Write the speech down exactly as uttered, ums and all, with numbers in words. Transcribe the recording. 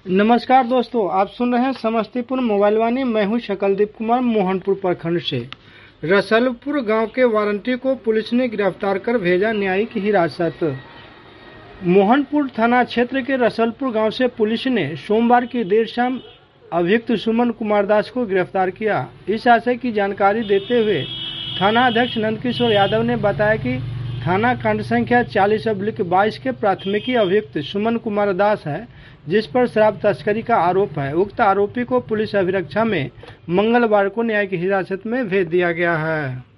नमस्कार दोस्तों, आप सुन रहे हैं समस्तीपुर मोबाइल वाणी। मैं हूं शकलदीप कुमार, मोहनपुर प्रखंड से। रसलपुर गांव के वारंटी को पुलिस ने गिरफ्तार कर भेजा न्यायिक हिरासत। मोहनपुर थाना क्षेत्र के रसलपुर गांव से पुलिस ने सोमवार की देर शाम अभियुक्त सुमन कुमार दास को गिरफ्तार किया। इस आशय की जानकारी देते हुए थाना अध्यक्ष नंदकिशोर यादव ने बताया कि थाना कांड संख्या चालीस अब्लिक बाईस के प्राथमिकी अभियुक्त सुमन कुमार दास है, जिस पर शराब तस्करी का आरोप है। उक्त आरोपी को पुलिस अभिरक्षा में मंगलवार को न्यायिक हिरासत में भेज दिया गया है।